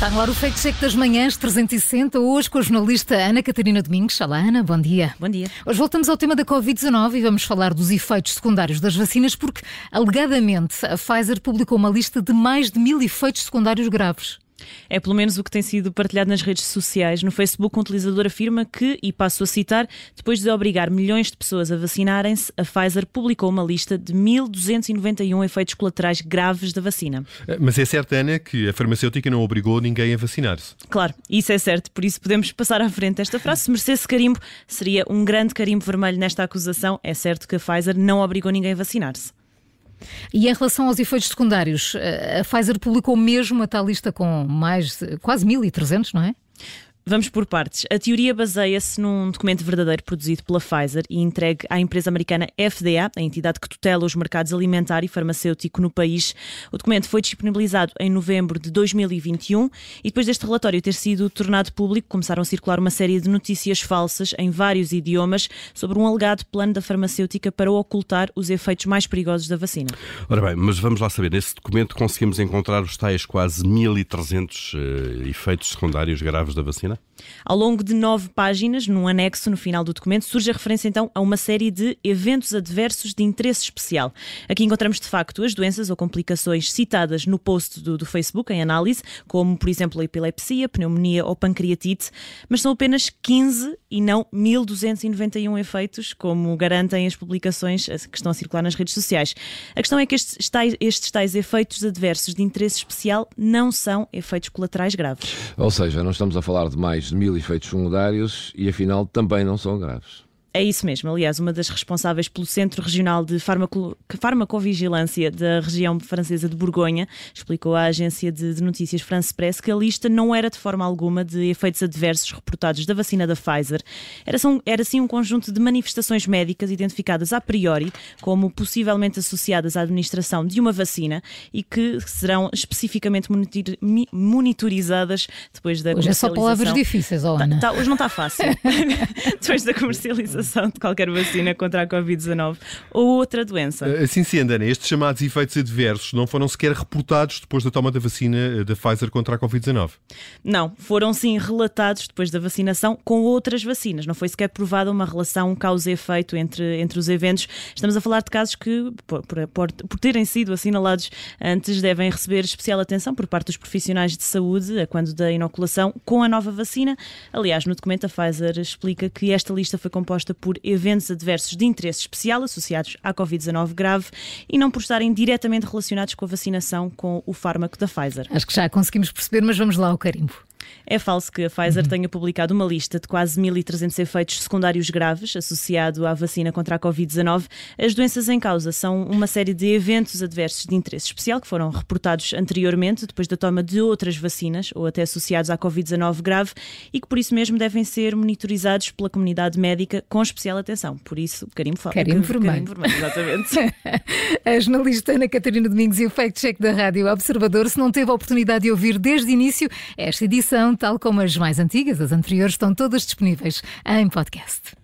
Está no ar o Fact Check das Manhãs 360, hoje com a jornalista Ana Catarina Domingos. Olá, Ana, bom dia. Bom dia. Hoje voltamos ao tema da Covid-19 e vamos falar dos efeitos secundários das vacinas, porque, alegadamente, a Pfizer publicou uma lista de mais de 1000 efeitos secundários graves. É pelo menos o que tem sido partilhado nas redes sociais. No Facebook, um utilizador afirma que, e passo a citar, depois de obrigar milhões de pessoas a vacinarem-se, a Pfizer publicou uma lista de 1291 efeitos colaterais graves da vacina. Mas é certo, Ana, que a farmacêutica não obrigou ninguém a vacinar-se. Claro, isso é certo, por isso podemos passar à frente esta frase. Se merecesse carimbo, seria um grande carimbo vermelho nesta acusação. É certo que a Pfizer não obrigou ninguém a vacinar-se. E em relação aos efeitos secundários, a Pfizer publicou mesmo a tal lista com mais quase 1300, não é? Vamos por partes. A teoria baseia-se num documento verdadeiro produzido pela Pfizer e entregue à empresa americana FDA, a entidade que tutela os mercados alimentar e farmacêutico no país. O documento foi disponibilizado em novembro de 2021 e depois deste relatório ter sido tornado público, começaram a circular uma série de notícias falsas em vários idiomas sobre um alegado plano da farmacêutica para ocultar os efeitos mais perigosos da vacina. Ora bem, mas vamos lá saber, nesse documento conseguimos encontrar os tais quase 1300 efeitos secundários graves da vacina? Ao longo de 9 páginas, num anexo no final do documento, surge a referência então a uma série de eventos adversos de interesse especial. Aqui encontramos de facto as doenças ou complicações citadas no post do Facebook em análise, como por exemplo a epilepsia, pneumonia ou pancreatite, mas são apenas 15 e não 1291 efeitos, como garantem as publicações que estão a circular nas redes sociais. A questão é que estes tais efeitos adversos de interesse especial não são efeitos colaterais graves. Ou seja, não estamos a falar de mais de 1000 efeitos secundários e afinal também não são graves. É isso mesmo. Aliás, uma das responsáveis pelo Centro Regional de Farmacovigilância da região francesa de Borgonha explicou à agência de notícias France Press que a lista não era de forma alguma de efeitos adversos reportados da vacina da Pfizer. Era sim um conjunto de manifestações médicas identificadas a priori como possivelmente associadas à administração de uma vacina e que serão especificamente monitorizadas depois da Hoje comercialização. É só palavras difíceis, Ana. Hoje não está fácil. Depois da comercialização de qualquer vacina contra a Covid-19 ou outra doença. Assim sendo, Ana, estes chamados efeitos adversos não foram sequer reportados depois da toma da vacina da Pfizer contra a Covid-19? Não, foram sim relatados depois da vacinação com outras vacinas. Não foi sequer provada uma relação causa-efeito entre os eventos. Estamos a falar de casos que, por terem sido assinalados antes, devem receber especial atenção por parte dos profissionais de saúde a quando da inoculação com a nova vacina. Aliás, no documento a Pfizer explica que esta lista foi composta por eventos adversos de interesse especial associados à Covid-19 grave e não por estarem diretamente relacionados com a vacinação com o fármaco da Pfizer. Acho que já conseguimos perceber, mas vamos lá ao carimbo. É falso que a Pfizer tenha publicado uma lista de quase 1300 efeitos secundários graves associado à vacina contra a Covid-19. As doenças em causa são uma série de eventos adversos de interesse especial que foram reportados anteriormente, depois da toma de outras vacinas ou até associados à Covid-19 grave e que por isso mesmo devem ser monitorizados pela comunidade médica com especial atenção. Por isso, carimbo vermelho, exatamente. A jornalista Ana Catarina Domingos e o Fact Check da Rádio Observador. Se não teve a oportunidade de ouvir desde o início, esta edição, tal como as mais antigas, as anteriores, estão todas disponíveis em podcast.